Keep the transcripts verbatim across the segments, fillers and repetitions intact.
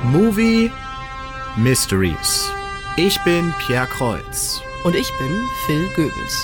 Movie Mysteries. Ich bin Pierre Kreuz. Und ich bin Phil Goebbels.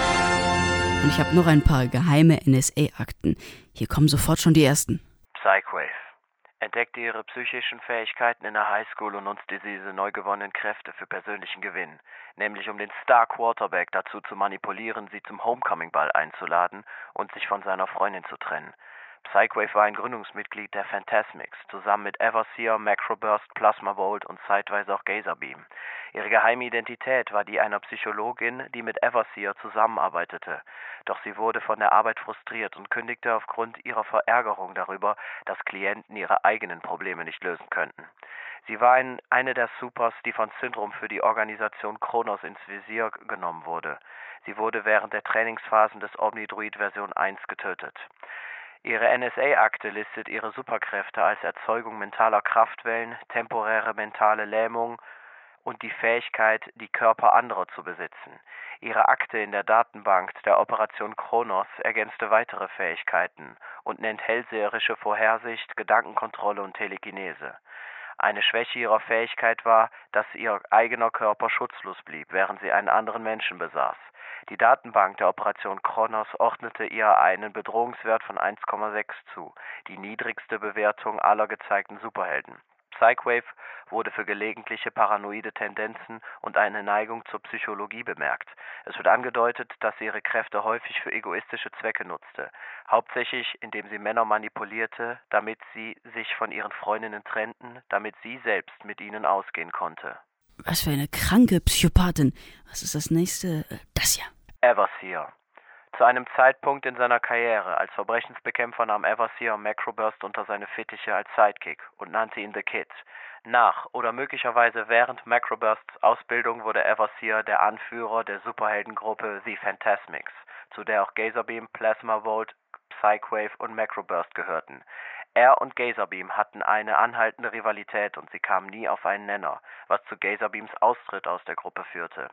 Und ich habe noch ein paar geheime N S A-Akten. Hier kommen sofort schon die ersten. Psychwave entdeckte ihre psychischen Fähigkeiten in der Highschool und nutzte diese neu gewonnenen Kräfte für persönlichen Gewinn. Nämlich um den Star Quarterback dazu zu manipulieren, sie zum Homecoming-Ball einzuladen und sich von seiner Freundin zu trennen. Psychwave war ein Gründungsmitglied der Phantasmics, zusammen mit Everseer, Macroburst, Plasma Bolt und zeitweise auch Gazerbeam. Ihre geheime Identität war die einer Psychologin, die mit Everseer zusammenarbeitete. Doch sie wurde von der Arbeit frustriert und kündigte aufgrund ihrer Verärgerung darüber, dass Klienten ihre eigenen Probleme nicht lösen könnten. Sie war ein, eine der Supers, die von Syndrom für die Organisation Kronos ins Visier genommen wurde. Sie wurde während der Trainingsphasen des Omnidroid Version eins getötet. Ihre N S A-Akte listet ihre Superkräfte als Erzeugung mentaler Kraftwellen, temporäre mentale Lähmung und die Fähigkeit, die Körper anderer zu besitzen. Ihre Akte in der Datenbank der Operation Kronos ergänzte weitere Fähigkeiten und nennt hellseherische Vorhersicht, Gedankenkontrolle und Telekinese. Eine Schwäche ihrer Fähigkeit war, dass ihr eigener Körper schutzlos blieb, während sie einen anderen Menschen besaß. Die Datenbank der Operation Kronos ordnete ihr einen Bedrohungswert von eins Komma sechs zu, die niedrigste Bewertung aller gezeigten Superhelden. Psychwave wurde für gelegentliche paranoide Tendenzen und eine Neigung zur Psychologie bemerkt. Es wird angedeutet, dass sie ihre Kräfte häufig für egoistische Zwecke nutzte, hauptsächlich indem sie Männer manipulierte, damit sie sich von ihren Freundinnen trennten, damit sie selbst mit ihnen ausgehen konnte. Was für eine kranke Psychopathin. Was ist das nächste? Das hier. Everseer. Zu einem Zeitpunkt in seiner Karriere als Verbrechensbekämpfer nahm Everseer Macroburst unter seine Fittiche als Sidekick und nannte ihn The Kid. Nach oder möglicherweise während Macrobursts Ausbildung wurde Everseer der Anführer der Superheldengruppe The Phantasmics, zu der auch Gazerbeam, Plasma Volt, Psychwave und Macroburst gehörten. Er und Gazerbeam hatten eine anhaltende Rivalität und sie kamen nie auf einen Nenner, was zu Gazerbeams Austritt aus der Gruppe führte.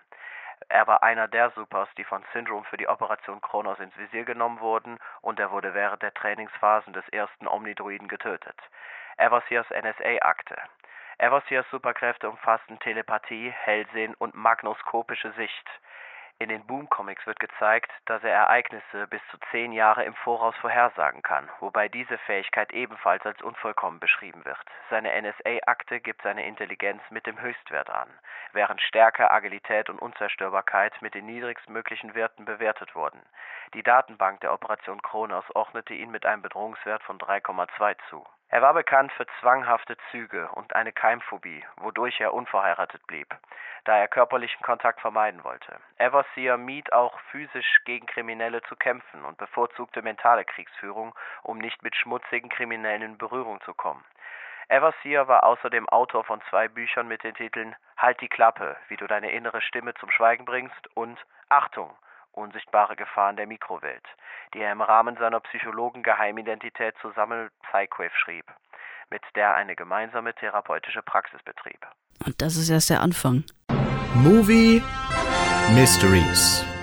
Er war einer der Supers, die von Syndrom für die Operation Kronos ins Visier genommen wurden, und er wurde während der Trainingsphasen des ersten Omnidroiden getötet. Everseers N S A-Akte. Everseers Superkräfte umfassten Telepathie, Hellsehen und magnoskopische Sicht. In den Boom-Comics wird gezeigt, dass er Ereignisse bis zu zehn Jahre im Voraus vorhersagen kann, wobei diese Fähigkeit ebenfalls als unvollkommen beschrieben wird. Seine N S A-Akte gibt seine Intelligenz mit dem Höchstwert an, während Stärke, Agilität und Unzerstörbarkeit mit den niedrigstmöglichen Werten bewertet wurden. Die Datenbank der Operation Kronos ordnete ihn mit einem Bedrohungswert von drei Komma zwei zu. Er war bekannt für zwanghafte Züge und eine Keimphobie, wodurch er unverheiratet blieb, da er körperlichen Kontakt vermeiden wollte. Everseer mied auch physisch gegen Kriminelle zu kämpfen und bevorzugte mentale Kriegsführung, um nicht mit schmutzigen Kriminellen in Berührung zu kommen. Everseer war außerdem Autor von zwei Büchern mit den Titeln Halt die Klappe, wie du deine innere Stimme zum Schweigen bringst und Achtung! Unsichtbare Gefahren der Mikrowelt, die er im Rahmen seiner Psychologen-Geheimidentität zusammen mit Psychwave schrieb, mit der er eine gemeinsame therapeutische Praxis betrieb. Und das ist erst der Anfang. Movie Mysteries.